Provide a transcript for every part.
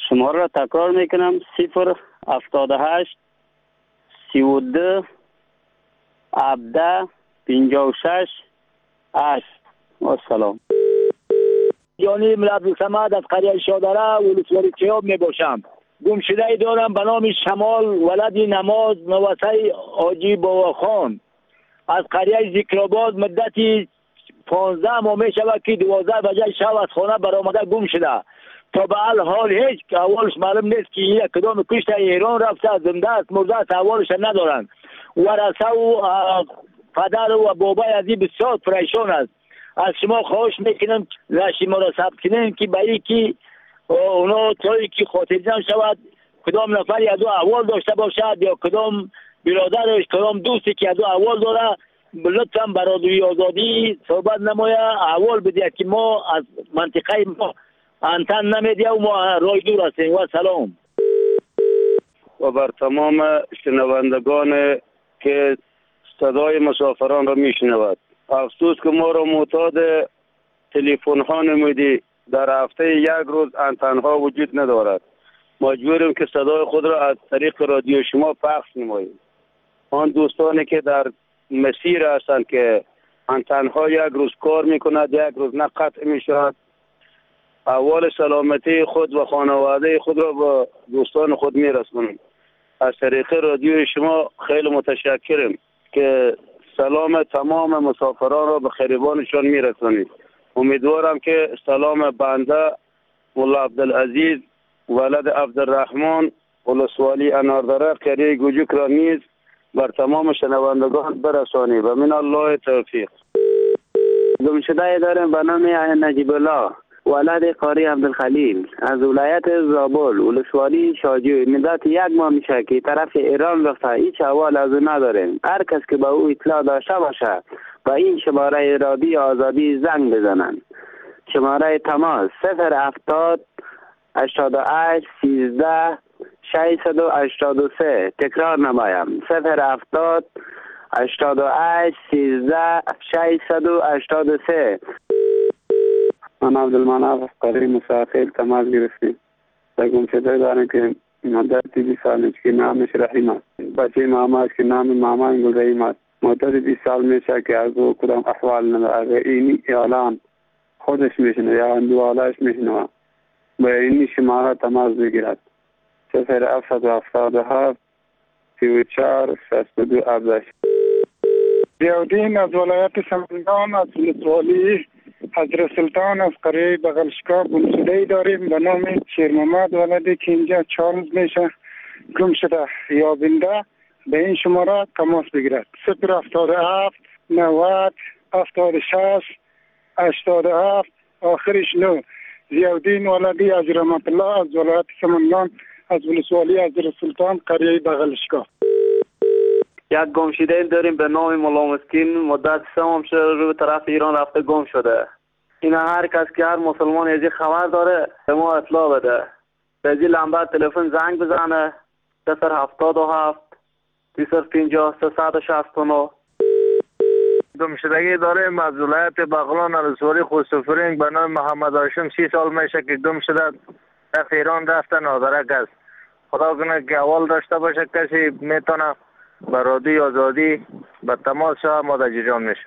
شماره را تکرار میکنم: 078 32 17 56 8. و سلام. یعنی عبدالصمد از قریه شادره ولسوالی چیاب می باشم. گمشده ای دارم به نام شمال ولد نماز نوسه حاجی بابا خان از قریه ذکرآباد. مدتی 15 ماه می شود که 12 بجه شب از خانه برآمده گم شده. تا به حال هیچ احوالش معلوم نیست که یک کدام کشته ایران رفته، زنده است مرده است، احوالش ندارند. ورثه و پدر و بابای ازی بسیار پریشان است. از شما خواهش میکنم شما را ثبت کنین که به یکی اونا طوری که خاطرجمع شود کدام نفری از او احوال داشته باشد یا کدام برادرش کدام دوستی که از او احوال داره لطفا برادری آزادی صحبت نمایه احوال بده که ما از منطقه ما انتن نمیدیم و ما رای دور هستیم. و سلام. و بر تمام شنوندگان که صدای مسافران را میشنود، افسوس که ما را معتاد تلفن ها نمودی. در هفته یک روز انتن ها وجود ندارد. مجبوریم که صدای خود را از طریق رادیو شما پخش نماییم. آن دوستانی که در مسیر هستند که انتن ها یک روز کار میکند یک روز نه قطع میشود، احوال سلامتی خود و خانواده خود را با دوستان خود میرسونیم. از طریق رادیو شما خیلی متشکرم که سلام تمام مسافران را به خریبانشان میرسانید. امیدوارم که سلام بنده مولا عبدالعزیز ولد عبدالرحمن ولسوالی اناردره قریه گوجک را نیز بر تمام شنوندگان برسانید و من الله توفیق. گمشده داریم به نام نجیب الله ولد قاری عبدالخلیل از ولایت زابل ولسوالی شاجوی. مدت یک ماه میشه که طرف ایران رفته، هیچ احوال از او نداریم. هر کس که به او اطلاع داشته باشه با این شماره رادیو آزادی زنگ بزنن. شماره تماس 070 88 13 683. تکرار نمایم 070 88 13 683. من عبدالمناف از قریه مساقیل تماس گرفتیم. در گمشده داریم که مدت 20 سال میشه که نامش رحیم است. بچه ماما است که نام ماما گل رحیم است. مدت 20 سال میشه که از او کدام احوال نداره. اینی اعلان خودش میشنه یا اندوالش میشنه با اینی شماره تماس بگیرد 077 34 62 17. ضیاءالدین از ولایت سمنگان از ولسوالی حضرت سلطان از قریه بغلشکا گمشده داریم به نام شیر محمد ولدی که اینجا 4 روز میشه گم شده. یابنده به این شماره تماس بگیرد 077 90 76 87 آخرش 9. ضیاءالدین ولدی از رحمت الله از ولایت سمنگان از ولسوالی حضرت سلطان قریه بغلشکا. یک گمشده داریم به نام مولا مسکین مدت 3 ماه شده رو طرف ایران رفته گم شده. اینا هر کس که هر مسلمان از خبر داره به ما اطلاع بده. به این لمبه تلفن زنگ بزنه 077 250 369. گمشدگی داریم از ولایت بغلان ولسوالی خوستفرنگ به نام محمد هاشم 30 سال میشه که گم شده. طرف ایران رفته نادرک است. خدا کنه که احوال داشته باشه کسی میتونه به رادیو آزادی به تماس شود ما در جریان میشه.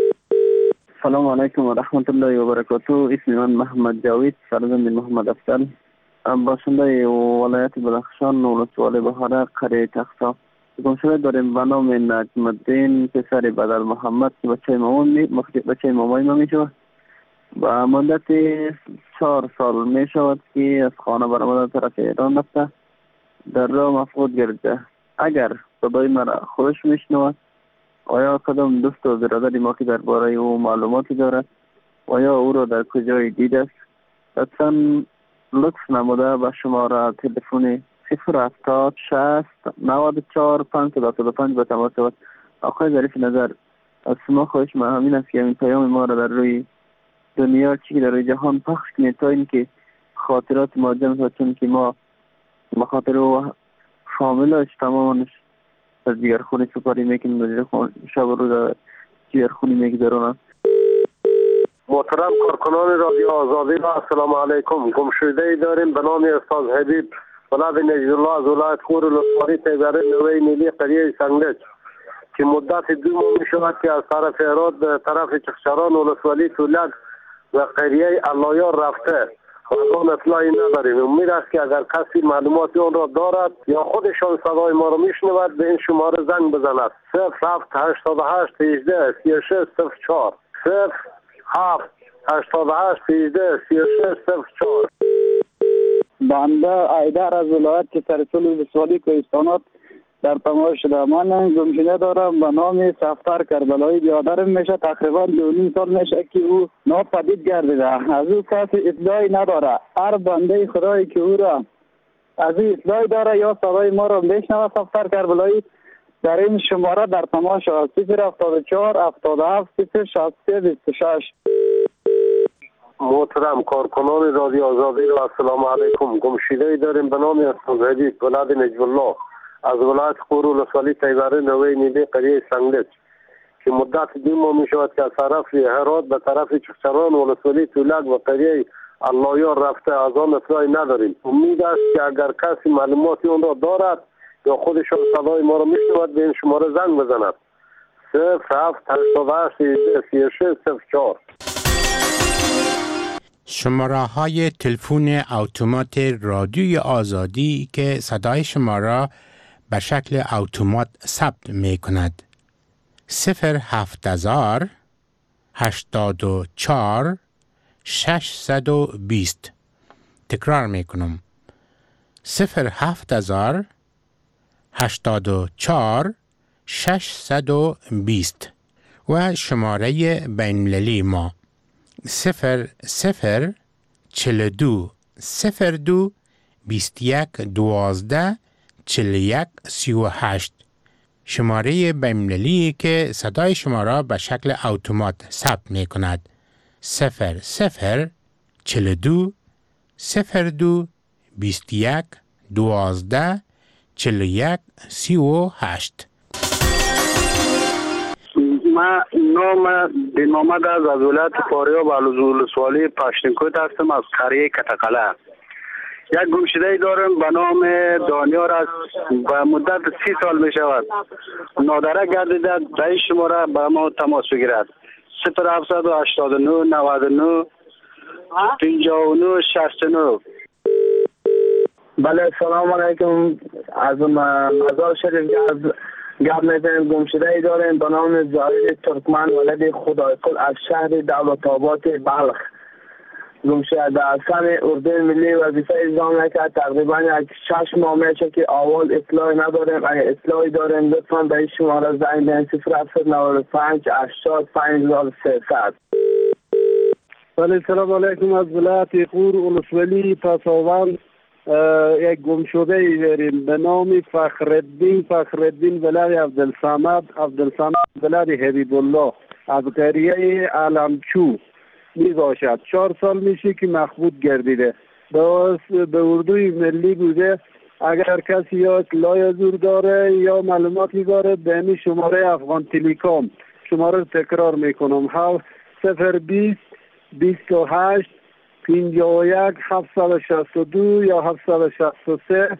سلام علیکم و رحمت الله و برکاته. اسم من محمد جاوید فرزند محمد افضل، باشنده ولایت بدخشان ولسوالی بهاره قریه تختا. گمشده داریم به نام نجم الدین پسر بدر محمد که بچه مامای ما می شود. با مدت 4 سال می شود که از خانه برآمده طرف ایران رفته، در راه مفقود گرفته. اگر صدای مرا خودش میشنود آیا کدام دوست و برادری ما که درباره او معلوماتی دارد و یا او را در کجای دیده است لطفاً لطف نموده به شماره تلفن 070 60 94 525 به تماس شود. آقای ظریف نظر، از شما خواهش ما همین است که این پیام ما را در روی دنیا چی در روی جهان پخش کنید تا اینکه خاطرات ما جمع شد، چون که ما بخاطر او فامیلش تمامش از دیگر خونی سپاری میکنیم و شب و روز دیگر خونی میگذارونم. محترم کارکنان رادیو آزادی را السلام علیکم. گمشده‌ای داریم به نام استاد حبیب ولد نجدالله از ولایت خور ولسوالی تیبره نوی نیلی قریه سنگلج که مدت 2 ماه می شود که از طرف هرات به طرف چخچران ولسوالی تولک و قریه علایار رفته و آن اطلاعی نداریم. امید است که اگر کسی معلومات آن را دارد یا خودشان صدای ما را میشنود به این شماره زنگ بزند 0788 18 36 04 0788 18 36 04. بنده ایدر از ولایت سرپل ولسوالی کوهستانات در تماس شده. من گمشده دارم به نام صفدر کربلایی. برادرم میشه تقریبا 2.5 سال میشه که او ناپدید گردیده. از او کسی اطلاعی نداره. هر بنده خدایی که او را از او اطلاعی داره یا صدای ما را بشنوه صفدر کربلایی در این شماره در تماس شود 074 77 063 26. محترم کارکنان رادیو آزادی را السلام علیکم. گمشده‌ای داریم به نام استاد حبیب ولد نجدالله از ولایت خور ولسوالی تیبره نوی نیلی قریه سنگلج که مدت 2 ماه می شود که از طرف هرات به طرف چخچران ولسوالی تولک و قریه علایار رفته. از آن اطلاعی نداریم. امید است که اگر کسی معلوماتی اون را دارد یا خودشان صدای ما را میشنود به این شماره زنگ بزند 0788 36 04. شماره های تلفن اتومات رادیوی آزادی که صدای شما را به شکل اتومات ثبت می کند 07000 84 620. تکرار می کنم 07000 84 620 و شماره بین‌المللی ما 0042 02 21 12 41 38. شماره بین‌المللی که صدای شما را به شکل اتومات ثبت می کند 0042 02 21 12 41 38. من نام بن محمد از ولایت فاریاب ولسوالی پشتینکوت هستم از قریه کتقله. یک گمشده‌ای دارم به نام دانیار است. به مدت 30 سال می شود نادره گردیده. در این شماره به ما تماس بگیرد 0789 99 59 69. بله سلام علیکم. از مزار شریف گپ میزنیم. گمشده‌ای داریم به نام زاهد ترکمن ولد خدایقل از شهر دولت‌آباد بلخ. گمشده در سن اردوی ملی وظیفه اجرا میکرد. تقریبا 6 ماه میشه که اول اطلاعی نداریم. اگه اطلاعی داریم لطفا به این شماره زنگ بزنید 0795 80 5300. بله سلام علیکم. از ولایت خور ولسوالی پساوند یک گمشده داریم به نام فخرالدین ولد عبدالصمد ولد حبیب الله از قریه علمچو می باشد. 4 سال میشه که مخبوط گردیده. به اردوی ملی بوده. اگر کسی یا اطلاع زور داره یا معلوماتی داره به این شماره افغان تلکام شماره تکرار میکنم 020 28 51 762 یا 763.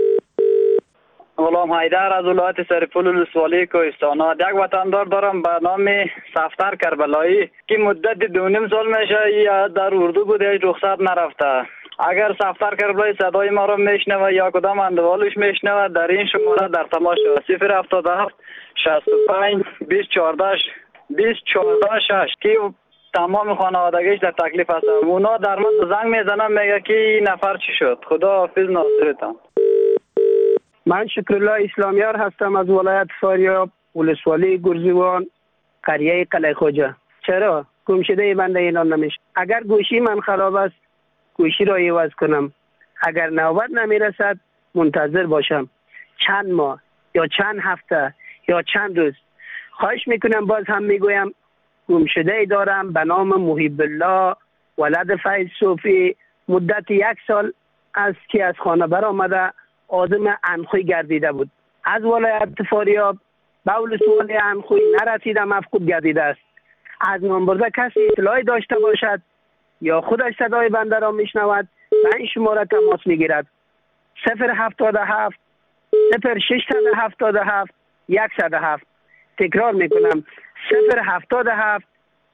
غلام حیدر از ولایت سرپل ولسوالی کوهستانات. یک وطندار دارم به نام صفدر کربلایی که مدت 2.5 سال میشه در اردو بوده، رخصت نرفته. اگر صفدر کربلایی صدای ما را میشنوه یا کدام اندوالش میشنوه در این شماره در تماس شود 077 65 214 6 که تمام خانوادگیش در تکلیف هست. اونا در من زنگ میزنن میگه که این نفر چی شد. خدا حافظ ناصرتان. من شکرالله اسلامیار هستم از ولایت فاریاب ولسوالی گرزیوان قریه قلعه خوجه. چرا گمشده بنده اعلان نمیشه؟ اگر گوشی من خراب است گوشی را عوض کنم. اگر نوبت نمیرسد منتظر باشم چند ماه یا چند هفته یا چند روز. خواهش میکنم باز هم میگویم گمشده ای دارم به نام محب الله ولد فیض صوفی. مدت 1 سال است که از خانه برآمده آدم انخوی گردیده بود. از ولایت فاریاب به ولسوالی انخوی نرسیده مفقود گردیده است. از نام برده کسی اطلاعی داشته باشد یا خودش صدای بنده را میشنود به این شماره تماس میگیرد. 077 0677 107. تکرار میکنم 077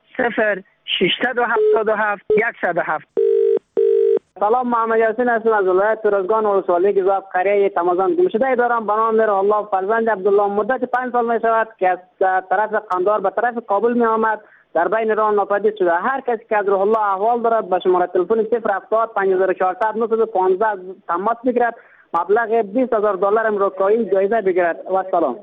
0677 107. سلام، محمد یاسین هستم از ولایت ترازگان ولسوالی گزاف قریه تمازان. گمشده دارم به نام الله فرزند عبدالله. مدت 5 سال می شود که از طرف قندهار به طرف کابل می آمد، در بین راه ناپدید شده. هر کسی که از روح الله احوال دارد به شماره تلفن 070 5400 915 تماس بگیرد، مبلغ $20,000 امریکایی جایزه بگیرد. و سلام.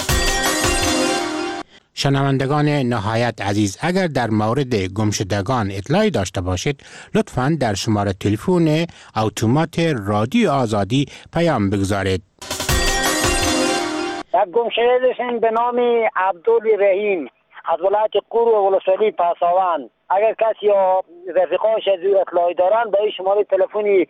شنوندگان نهایت عزیز، اگر در مورد گمشدگان اطلاعی داشته باشید لطفاً در شماره تلفن اتومات رادیو آزادی پیام بگذارید. یک گمشده داشتیم به نام عبدالرحیم از ولایت قور و ولسوالی پاساوان. اگر کسی یا رفیقاش از اطلاعی دارن به این شماره تلفنی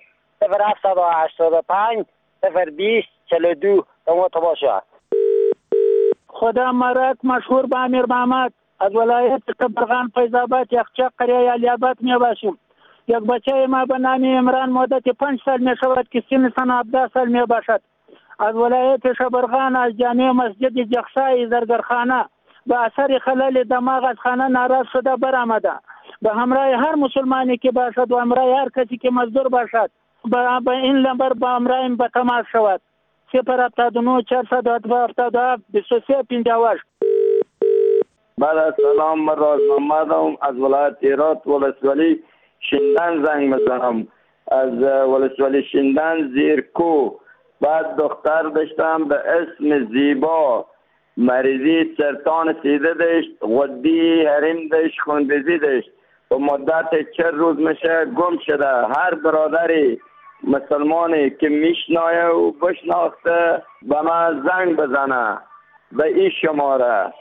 0785 020 42 تماس باشه. خدا مرد مشهور به امیر محمد از ولایت کبرغان فیض‌آباد یخچال قریه علی‌آباد می باشیم. یک بچه ما به نام عمران مدت 5 سال می شود که سن 17 سال می باشد. از ولایت شبرغان از جامع مسجد جخسای زرگرخانه به اثر خلل دماغ از خانه ناراض شده برآمده. به همراه هر مسلمانی که باشد و همراه هر کسی که مزدور باشد به این نمبر با همراه به تماس شود. 079 477 2358. بعد سلام، من راز محمدم از ولایت هرات ولسوالی شندن زنگ میزنم. از ولسوالی شندن زیرکو. بعد دختر داشتم به اسم زیبا، مریضی سرطان سیده داشت، غدی حریم داشت، خونریزی داشت. به مدت 4 روز میشه گم شده. هر برادری مسلمانی که میشنایه و بشناخته به من زنگ بزنه به این شماره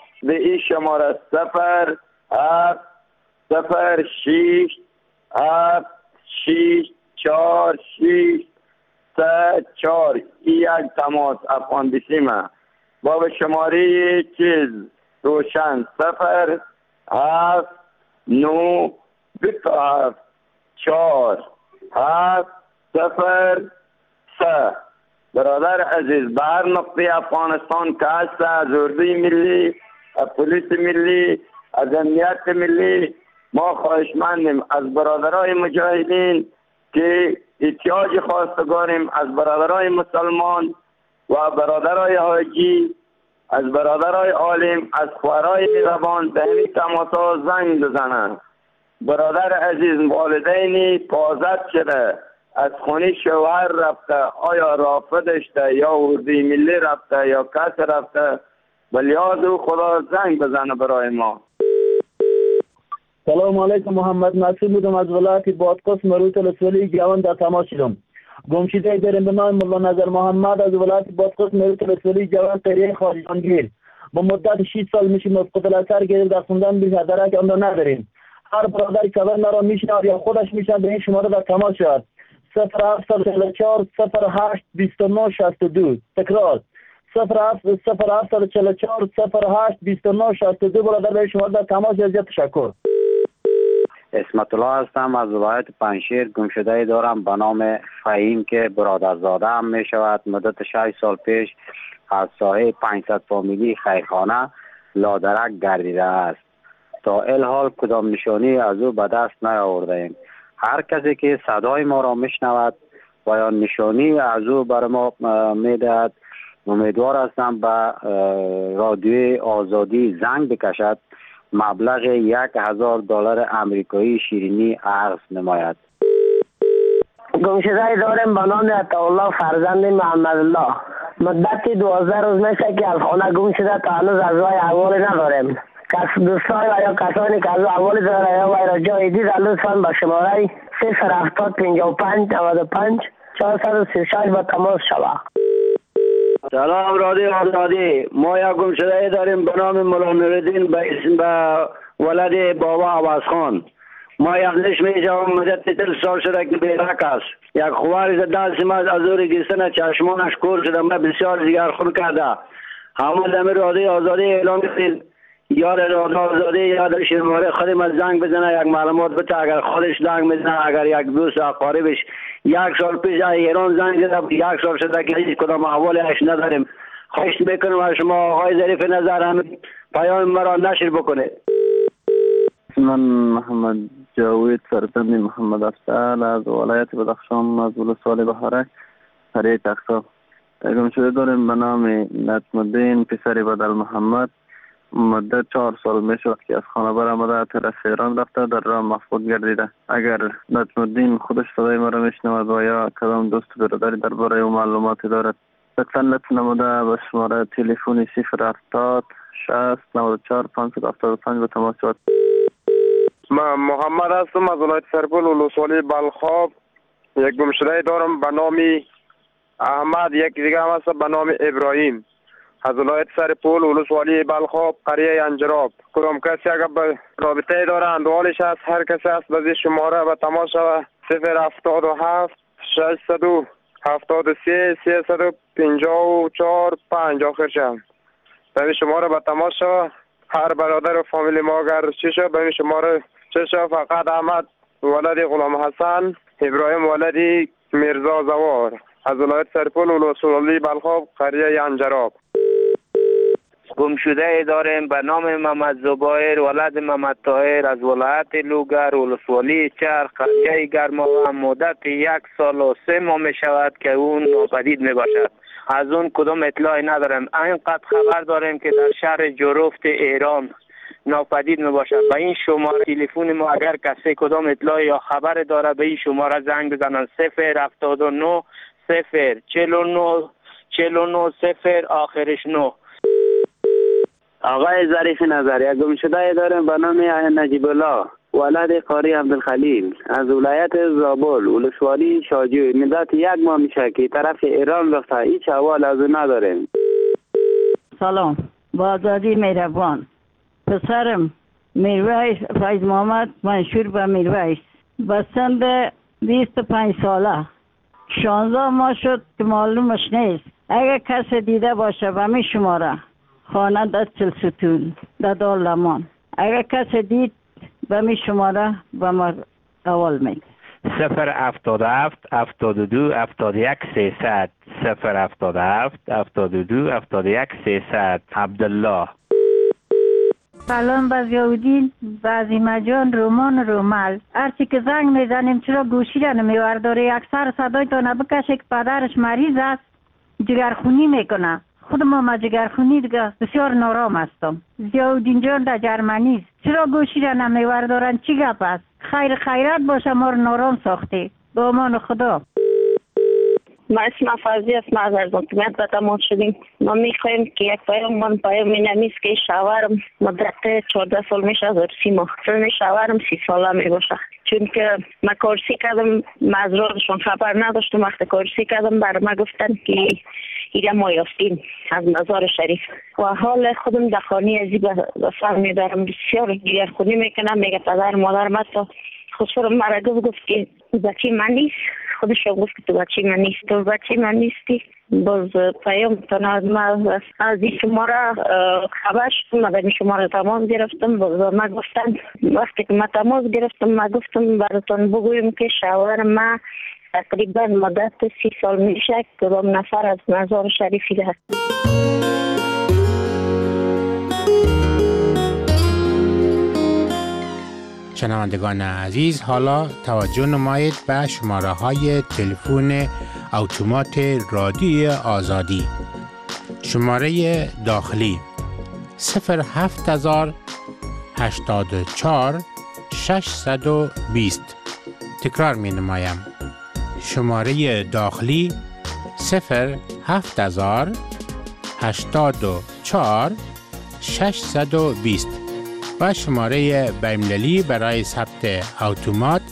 07076764634. این یک تماس افغان بیسیمه با به شماره چیز روشن 0792747 برادر عزیز، به هر نقطه افغانستان که هست، از اردوی ملی، از پلیس ملی، از امنیت ملی، ما خواهشمندیم از برادرای مجاهدین که احتیاج خواستگاریم، از برادرای مسلمان و برادرای حاجی، از برادرای عالم، از خوارای مهربان به همین تماس‌ها زنگ بزنن. برادر عزیز، والدینی پازد شده، از خونه شوهر رفته، آیا رافض داشته یا اردوی ملی رفته یا کس رفته، ولی او خدا زنگ بزنه برای ما. سلام علیکم، محمد نصیر بودم از ولایت بادغیس مروت ولسوالی جوان در تماس شدم. گمشده داریم به نام مولا نظر محمد از ولایت بادغیس مروت ولسوالی جوان قریه خواجانگیر. با مدت 6 سال میشه مسقط الاثر گرفت، در خوندن بیش درک آن را نداریم. هر برادری که مرا میشناسد یا خودش میشناسد به این شماره در تماس شد. 0744 08 29 62. تکرار 0744 08 29 62. برادر به شماره در تماس شد. تشکر. اسمت الله هستم از ولایت پنجشیر. گمشده دارم به نام فهیم که برادرزاده هم می شود. مدت 6 سال پیش از ساحه 500 فامیلی خیرخانه لادرک گردیده است. تا الحال کدام نشانی از او به دست نیاورده ایم. هر کسی که صدای ما را میشنود و یا نشانی از او بر ما میدهد، امیدوار هستم به رادیوی آزادی زنگ بکشد، مبلغ $1,000 امریکایی شیرینی عرض نماید. گمشده داریم به نام عطاالله فرزند محمد الله. مدت 12 روز میشه که از خانه گم شده، تا هنوز از وی احوالی نداریم. دوستان و یا کسانی که از احوالی داره یا وی را جایی دیده لطفاً به شماره 07055 95 436 با تماس شود. سلام رادیو آزادی. ما یک گمشده داریم به نام مولا نوردین به ولد بابا عوض خان. ما یک لش میشم مدت 30 سال شده که بیرک است. یک خوار دست ما از دور گیستن چشمانش کور شده، ما بسیار جگر خون کرده. همه دم رادیو آزادی اعلام کردیم یار رادیو آزادی یاد شماره خودم از زنگ بزنه یک معلومات بده. اگر خودش زنگ بزنه، اگر یک دوست اقاربش 1 سال پیش ایران زنگ زده، 1 سال شده که هیچ کدام احوالش نداریم. خواهش میکنم از شما آقای ظریف نظر هم پیام مرا نشر بکنه. من محمد جاوید فرزند محمد افضل از ولایت بدخشان از ولسوالی بهارک قریه تختا. گمشده داریم به نام نجم الدین پسر بدل محمد. مدت 4 سال میشه وقتی از خانه برآمده طرف ایران رفته، در راه مفقود گردیده. اگر نجم الدین خودش صدای ما را میشنود و یا کدام دوست برادری درباره او معلوماتی دارد، لطف نموده به شماره تلفن 070 60 94 575 به تماس شد. من محمد هستم از ولایت سرپل ولسوالی بلخاب. یک گمشده دارم به نام احمد، یک دیگه هم هست به نام ابراهیم از ولایت سرپل ولسوالی بلخاب قریه انجراب. کدام کسی اگر به رابطه داره اندوالش هست، هر کسی هست به شماره به تماس شود 077 673 354 5 آخر شد. به شماره به تماس شود. هر برادر و فامیل ما اگر چی شد به شماره چه شد. فقط احمد ولد غلام حسن، ابراهیم ولد میرزا زوار از ولایت سرپل ولسوالی بلخاب قریه انجراب. گمشده داریم به نام محمد زبایر ولد محمد طاهر از ولایت لوگر ولسوالی چرخ قریه گرماوه. مدت 1 سال و 3 ماه می شود که اون ناپدید می باشد. از اون کدام اطلاعی نداریم. اینقدر خبر داریم که در شهر جروفت ایران ناپدید می باشد. به این شماره تلفن ما اگر کسی کدام اطلاعی یا خبر داره به این شماره زنگ بزنن 079 049 49 0 آخرش 9. آقای ظریف نظر، یک گمشده داریم به نام نجیب الله ولد قاری عبدالخلیل از ولایت زابل ولسوالی شاجوی. مدت 1 ماه میشه که طرف ایران رفته، هیچ احوال از او نداریم. سلام، با آزادی مهربان. پسرم میرویس فیض محمد منشور به میرویس به سن 25 ساله 16 ماه شد که معلومش نیست. اگر کسی دیده باشه به می شماره خانه در چلستون در دارالمان، اگر کسی دید به می شماره به ما اول می 077 72 71 300 077 72 71 300 عبدالله. سلام به ضیاءالدین، به عظیمه جان، رومان رومل. هرچی که زنگ میزنیم چرا گوشی را نمیورداره؟ اکثر صدای تا نبکشه که پدرش مریض است، جگرخونی میکنه. خود ما جگرخونی دیگه بسیار نارام هستم. ضیاءالدین جان در جرمنی است، چرا گوشی را نمیوردارن؟ چی گپ است؟ خیرت باشه، ما رو نارام ساخته. به امان خدا. ما اسم فضی است، ما از حکومت به تماس شدیم. ما میخوایم که یک پیام مینمیز که شوهرم مدت 14 سال میشه از 30 ماه. سن شوهرم 30 ساله میباشه. چون که من کارسی کردم، مزرارشون خبر نداشتم. وقتی کارسی کردم بر ما گفتن که ایره ما یافتیم از مزار شریف و حال خودم در خانه ازی به سر میدارم. بسیار گریه‌خونی میکنم. میگه پدر مادرم حتی خسرم مرا گفت که بچه من نیست. خودش گفت که تو بچه من نیست، تو بچه من نیستی. باز پیام تنها از این شماره خبر شدم. من در این شماره تماس گرفتم. باز من گفتن وقتی که من تماس گرفتم من گفتم براتون بگویم که شوهر من تقریبا مدت 30 سال میشه کدام نفر از مزار شریفی ده. شنوندگان عزیز، حالا توجه نمایید به شماره های تلفن اتومات رادیوی آزادی. شماره داخلی 07000 84 620. تکرار می نمایم. شماره داخلی 07000 84 620 و شماره بین‌المللی برای ثبت اتومات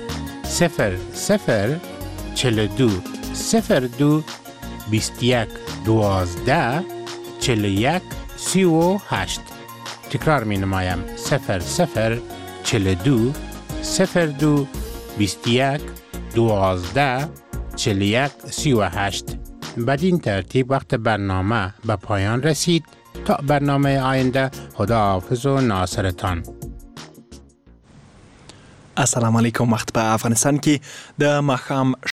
0042 02 21 12 41 38. تکرار می نمایم 0042 02 21 12 41 38. بدین ترتیب وقت برنامه به پایان رسید. تا برنامه آینده، خداحافظ و ناصرتان. السلام علیکم. وخت په افغانستان کې د ماښام